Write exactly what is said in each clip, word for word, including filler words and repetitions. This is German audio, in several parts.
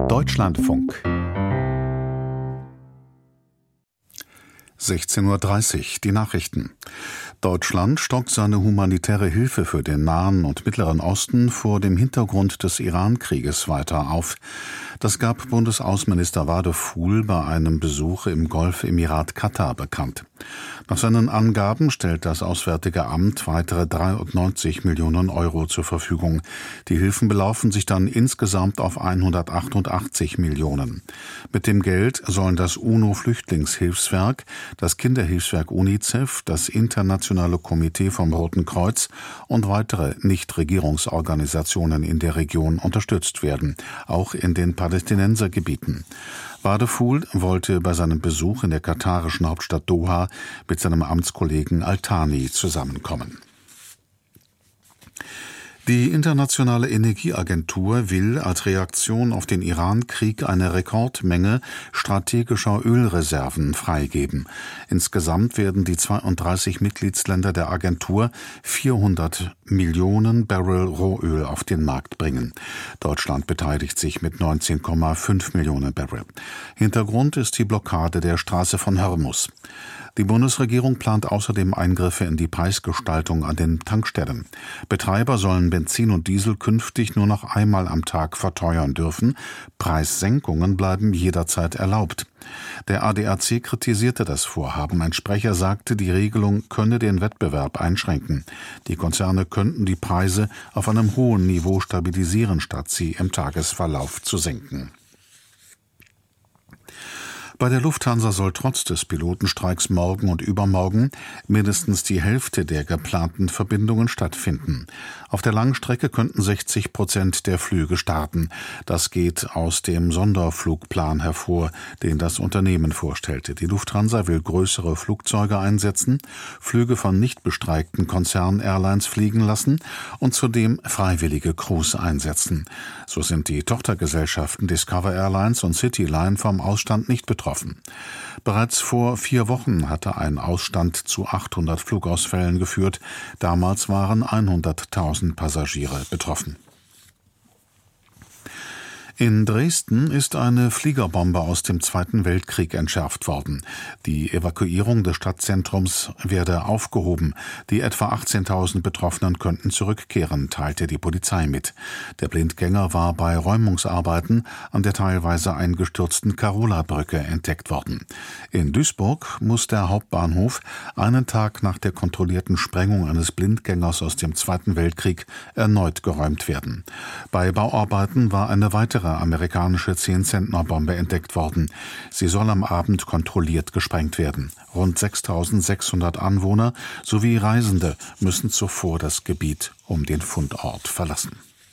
Deutschlandfunk. sechzehn Uhr dreißig, die Nachrichten. Deutschland stockt seine humanitäre Hilfe für den Nahen und Mittleren Osten vor dem Hintergrund des Iran-Krieges weiter auf. Das gab Bundesaußenminister Wadefuhl bei einem Besuch im Golfemirat Katar bekannt. Nach seinen Angaben stellt das Auswärtige Amt weitere dreiundneunzig Millionen Euro zur Verfügung. Die Hilfen belaufen sich dann insgesamt auf hundertachtundachtzig Millionen. Mit dem Geld sollen das UNO-Flüchtlingshilfswerk, das Kinderhilfswerk UNICEF, das Internationale Komitee vom Roten Kreuz und weitere Nichtregierungsorganisationen in der Region unterstützt werden, auch in den Palästinensergebieten. Wadefuhl wollte bei seinem Besuch in der katarischen Hauptstadt Doha mit seinem Amtskollegen Al-Thani zusammenkommen. Die Internationale Energieagentur will als Reaktion auf den Iran-Krieg eine Rekordmenge strategischer Ölreserven freigeben. Insgesamt werden die zweiunddreißig Mitgliedsländer der Agentur vierhundert Millionen Barrel Rohöl auf den Markt bringen. Deutschland beteiligt sich mit neunzehn Komma fünf Millionen Barrel. Hintergrund ist die Blockade der Straße von Hormuz. Die Bundesregierung plant außerdem Eingriffe in die Preisgestaltung an den Tankstellen. Betreiber sollen Benzin und Diesel künftig nur noch einmal am Tag verteuern dürfen. Preissenkungen bleiben jederzeit erlaubt. Der A D A C kritisierte das Vorhaben. Ein Sprecher sagte, die Regelung könne den Wettbewerb einschränken. Die Konzerne könnten die Preise auf einem hohen Niveau stabilisieren, statt sie im Tagesverlauf zu senken. Bei der Lufthansa soll trotz des Pilotenstreiks morgen und übermorgen mindestens die Hälfte der geplanten Verbindungen stattfinden. Auf der Langstrecke könnten sechzig Prozent der Flüge starten. Das geht aus dem Sonderflugplan hervor, den das Unternehmen vorstellte. Die Lufthansa will größere Flugzeuge einsetzen, Flüge von nicht bestreikten Konzern-Airlines fliegen lassen und zudem freiwillige Crews einsetzen. So sind die Tochtergesellschaften Discover Airlines und Cityline vom Ausstand nicht betroffen. Bereits vor vier Wochen hatte ein Ausstand zu achthundert Flugausfällen geführt. Damals waren hunderttausend Passagiere betroffen. In Dresden ist eine Fliegerbombe aus dem Zweiten Weltkrieg entschärft worden. Die Evakuierung des Stadtzentrums werde aufgehoben. Die etwa achtzehntausend Betroffenen könnten zurückkehren, teilte die Polizei mit. Der Blindgänger war bei Räumungsarbeiten an der teilweise eingestürzten Karola-Brücke entdeckt worden. In Duisburg muss der Hauptbahnhof einen Tag nach der kontrollierten Sprengung eines Blindgängers aus dem Zweiten Weltkrieg erneut geräumt werden. Bei Bauarbeiten war eine weitere amerikanische zehn-Zentner-Bombe entdeckt worden. Sie soll am Abend kontrolliert gesprengt werden. Rund sechstausendsechshundert Anwohner sowie Reisende müssen zuvor das Gebiet um den Fundort verlassen.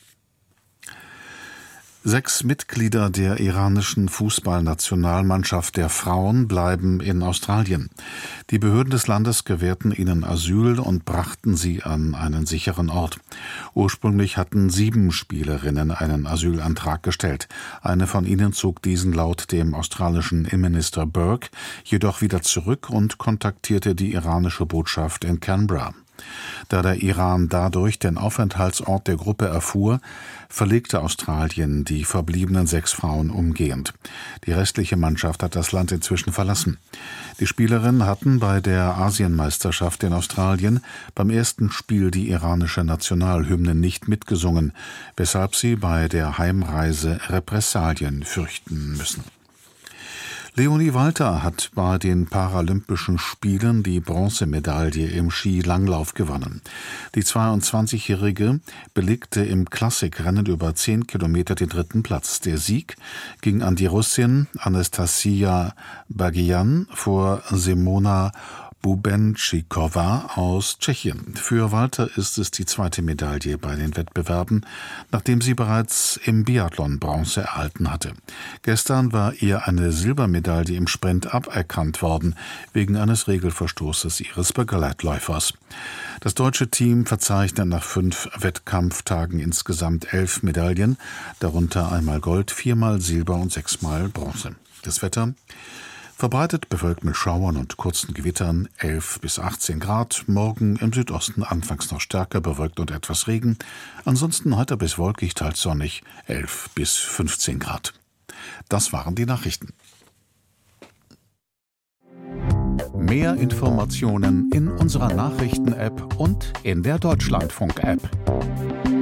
Sechs Mitglieder der iranischen Fußballnationalmannschaft der Frauen bleiben in Australien. Die Behörden des Landes gewährten ihnen Asyl und brachten sie an einen sicheren Ort. Ursprünglich hatten sieben Spielerinnen einen Asylantrag gestellt. Eine von ihnen zog diesen laut dem australischen Innenminister Burke jedoch wieder zurück und kontaktierte die iranische Botschaft in Canberra. Da der Iran dadurch den Aufenthaltsort der Gruppe erfuhr, verlegte Australien die verbliebenen sechs Frauen umgehend. Die restliche Mannschaft hat das Land inzwischen verlassen. Die Spielerinnen hatten bei der Asienmeisterschaft in Australien beim ersten Spiel die iranische Nationalhymne nicht mitgesungen, weshalb sie bei der Heimreise Repressalien fürchten müssen. Leonie Walter hat bei den Paralympischen Spielen die Bronzemedaille im Skilanglauf gewonnen. Die zweiundzwanzigjährige belegte im Klassikrennen über zehn Kilometer den dritten Platz. Der Sieg ging an die Russin Anastasia Bagian vor Simona Bubenčíková aus Tschechien. Für Walter ist es die zweite Medaille bei den Wettbewerben, nachdem sie bereits im Biathlon Bronze erhalten hatte. Gestern war ihr eine Silbermedaille im Sprint aberkannt worden, wegen eines Regelverstoßes ihres Begleitläufers. Das deutsche Team verzeichnet nach fünf Wettkampftagen insgesamt elf Medaillen, darunter einmal Gold, viermal Silber und sechsmal Bronze. Das Wetter: verbreitet bewölkt mit Schauern und kurzen Gewittern, elf bis achtzehn Grad, morgen im Südosten anfangs noch stärker bewölkt und etwas Regen, ansonsten heiter bis wolkig, teils sonnig, elf bis fünfzehn Grad. Das waren die Nachrichten. Mehr Informationen in unserer Nachrichten-App und in der Deutschlandfunk-App.